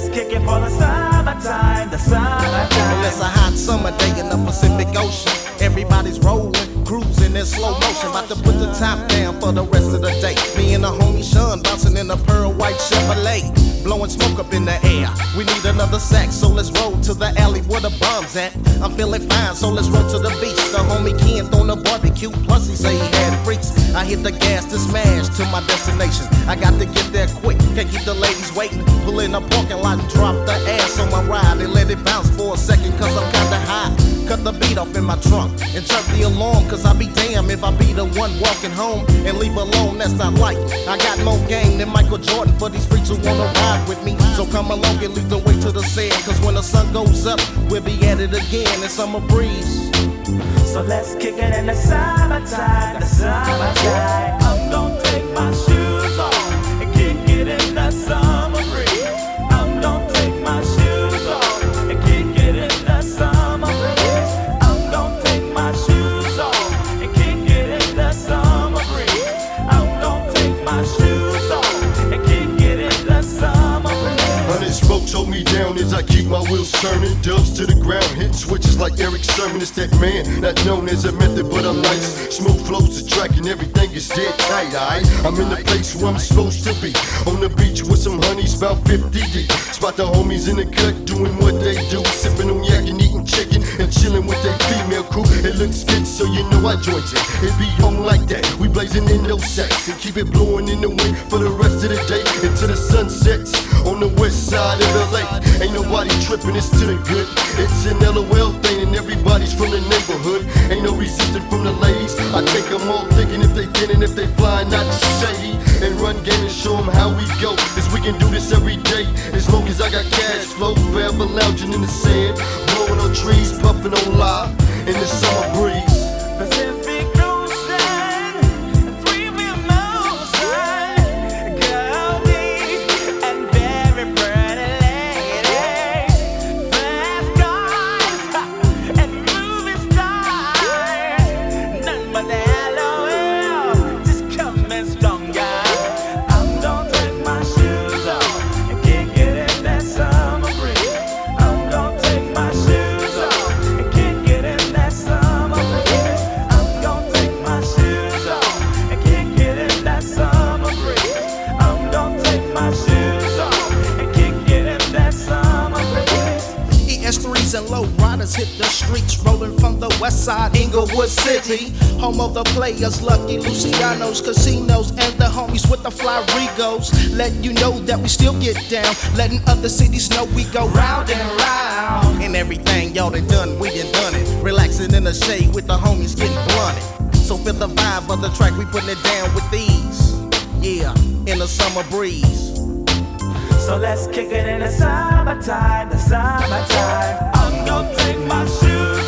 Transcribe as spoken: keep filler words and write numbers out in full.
kick it for the summertime, the summertime. Well, it's a hot summer day in the Pacific Ocean. Everybody's rolling, cruising in slow motion. About to put the top down for the rest of the day. Me and the homie Sean bouncing in a pearl white Chevrolet, blowing smoke up in the air. We need another sack, so let's roll to the alley where the bomb's at. I'm feeling fine, so let's roll to the beach. The homie Ken throwing a barbecue, plus he say he had freaks. I hit the gas to smash to my destination. I got to get there quick, can't keep the ladies waiting. Pull in the parking lot and drop the ass on my ride and let it bounce for a second, cause I'm kinda high. Cut the beat off in my trunk and turn the alarm, cause I be damn if I be the one walking home and leave alone, that's not like. I got more game than Michael Jordan for these freaks who wanna ride with me. So come along and lead the way to the sand, cause when the sun goes up, we'll be at it again in summer breeze. So let's kick it in the summertime, the summertime. I'm gonna take my shoes off and kick it in the summer breeze. I'm gonna take my shoes off and kick it in the summer breeze. I'm gonna take my shoes off and kick it in the summer breeze. I'm gonna take my shoes off and kick it in the summer breeze. Hundred spokes hold me down as I keep my wheels turning. Dubs to the ground, hitting switches like Eric Sermon. It's that man, not known as a method, but I'm nice. Smooth flows the track and everything is dead tight, aight? I'm in the place where I'm supposed to be, on the beach with some honeys, about fifty deep. Spot the homies in the cut, doing what they do, sipping on yak and eating chicken and chilling with their female crew. It looks good, so you know I joined it. It be on like that, we blazing in those sacks and keep it blowing in the wind for the rest of the day until the sun sets on the west side of L A. Ain't nobody tripping, it's to the good. It's an L O L thing and everybody's from the neighborhood. Ain't no resistance from the ladies. I take them all thinking if they get and if they fly, not shady. And run game and show them how we go, cause we can do this every day as long as I got cash flow. Forever lounging in the sand, blowing on trees, puffing on live in the summer breeze. Pacific Ocean, three-wheel motion, girlies and very pretty ladies, fast cars and movie stars, none but the L O L, just coming stronger. I'm gonna take my shoes off and kick it in that summer breeze. I'm gonna take my shoes off and kick it in that summer breeze. I'm gonna take my shoes off and kick it in that summer breeze. I'm gonna take my shoes off and kick it in that summer breeze. E S threes and low riders hit the streets, rolling from the west side, Inglewood City, home of the players, Lucky Lucianos, casinos, and the homies with the fly Regos. Letting you know that we still get down, letting other cities know we go round and round. And everything y'all done done, we done done it. Relaxing in the shade with the homies getting blunted. So feel the vibe of the track, we putting it down with ease. Yeah, in the summer breeze. So let's kick it in the summertime, the summertime. I'm gonna take my shoes